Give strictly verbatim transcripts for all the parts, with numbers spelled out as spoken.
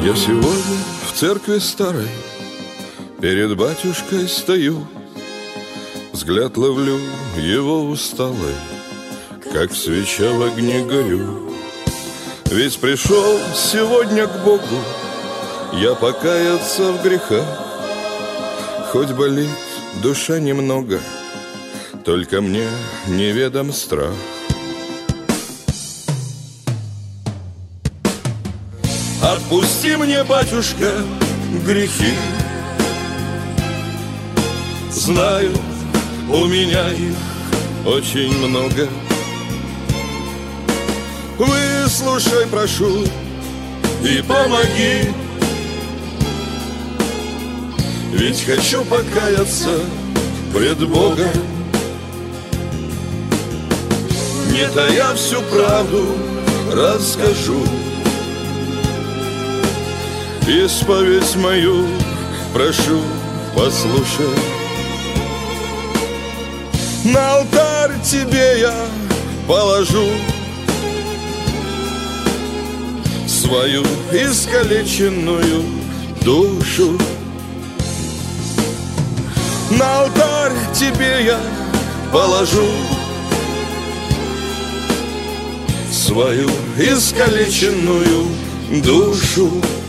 Я сегодня в церкви старой перед батюшкой стою, взгляд ловлю его усталый, как свеча в огне горю. Ведь пришел сегодня к Богу я покаяться в грехах. Хоть болит душа немного, только мне неведом страх. Отпусти мне, батюшка, грехи. Знаю, у меня их очень много. Выслушай, прошу, и помоги. Ведь хочу покаяться пред Богом, не тая всю правду расскажу. Исповедь мою, прошу, послушай. На алтарь тебе я положу свою искалеченную душу. На алтарь тебе я положу свою искалеченную душу.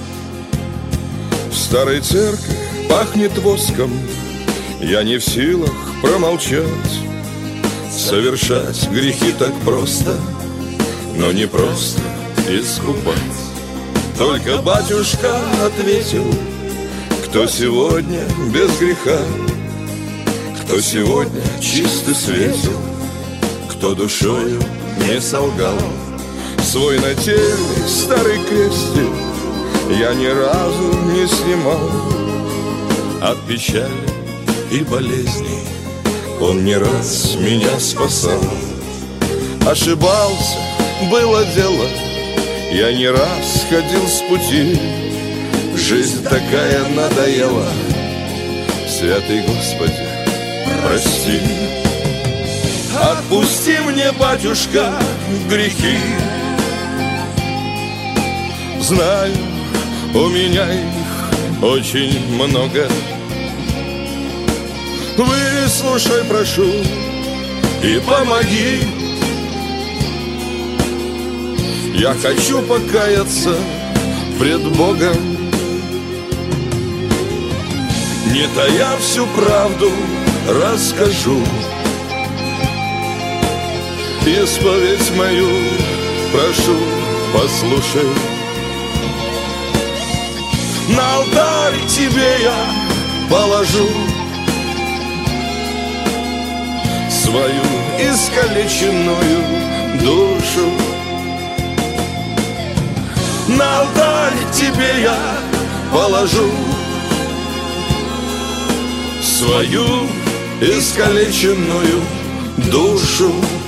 В старой церкви пахнет воском, я не в силах промолчать. Совершать грехи так просто, но не просто искупать. Только батюшка ответил: кто сегодня без греха, кто сегодня чистый светил, кто душою не солгал. Свой нательный старый крестик я ни разу не снимал. От печали и болезней он не раз меня спасал. Ошибался, было дело, я не раз ходил с пути. Жизнь такая надоела, святый Господи, прости. Отпусти мне, батюшка, грехи. Знаю, у меня их очень много. Выслушай, прошу, и помоги. Я хочу покаяться пред Богом, не тая всю правду расскажу. Исповедь мою, прошу, послушай. На алтарь тебе я положу свою искалеченную душу. На алтарь тебе я положу свою искалеченную душу.